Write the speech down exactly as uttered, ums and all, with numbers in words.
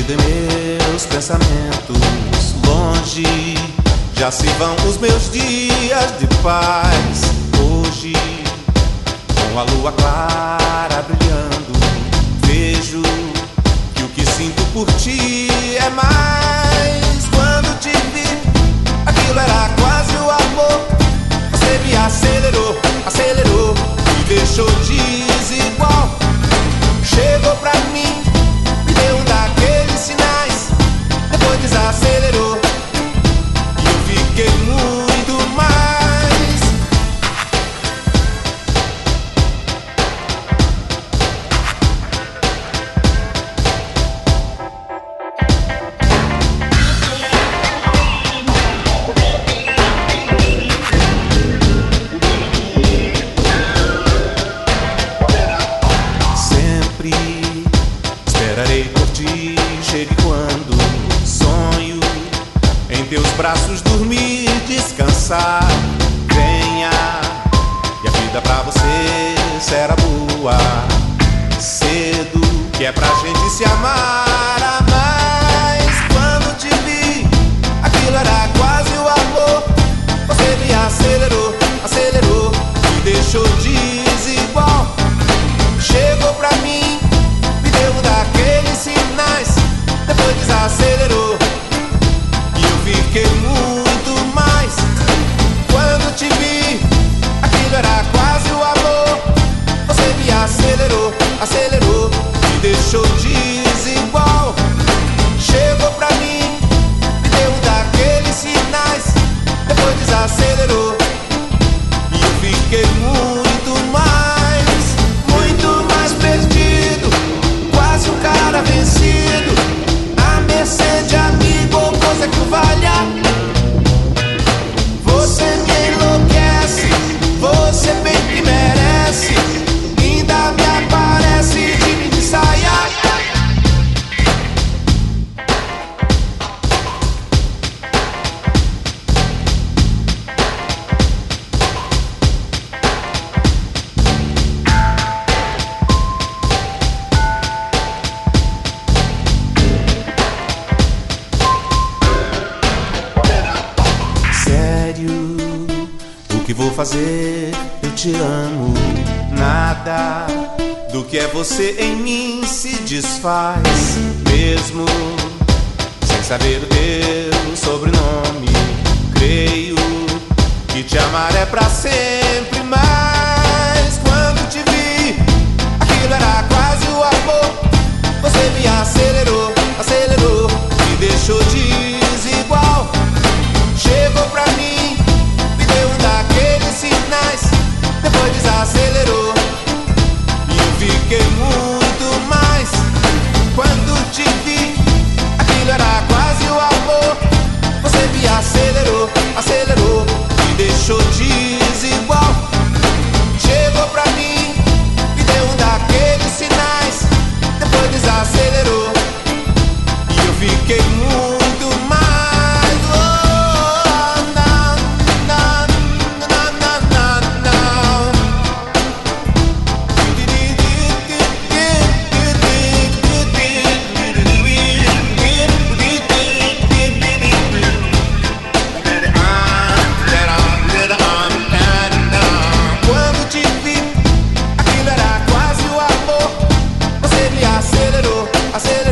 Perdido em meus pensamentos, longe, já se vão os meus dias de paz. Hoje, com a lua clara brilhando, vejo que o que sinto por ti é mais. Quando te vi, aquilo era quase o amor. Você me acelerou, acelerou, me deixou desigual. Chegou pra mim, me deu um daqueles sinais, depois desacelerou e eu fiquei muito mais. Sempre esperarei por ti, chegue quando sonho em teus braços dormir, descansar. Venha, e a vida pra você será boa. Cedo, que é pra gente se amar a mais. Quando te vi, aquilo era quase o amor. Você me acelerou, acelerou, me deixou desigual. Chegou pra mim, me deu um daqueles sinais, depois desacelerou e eu fiquei muito mais. Quando te vi, aquilo era quase o amor. Você me acelerou, acelerou, me deixou desigual. Chegou pra mim, me deu um daqueles sinais, depois desacelerou e eu fiquei muito mais, muito mais perdido, quase um cara vencido, à mercê de amigo ou coisa que o valha. Você me enlouquece, você bem que merece, ainda me aparece de mim de saia. Sério, o que vou fazer? Eu te amo. Nada do que é você em mim se desfaz. Mesmo sem saber o teu sobrenome, creio que te amar é pra sempre. Mas quando te vi, aquilo era quase o amor. Você me acelerou, acelerou, me deixou desigual. Chegou pra mim, me deu um daqueles sinais, depois desacelerou e eu fiquei muito mais. Quando te vi, aquilo era quase o amor. Você me acelerou, acelerou, me deixou desigual. Chegou pra mim, me deu um daqueles sinais, depois desacelerou e eu fiquei muito mais. Quando te vi, aquilo era quase o amor. Você me acelerou, acelerou.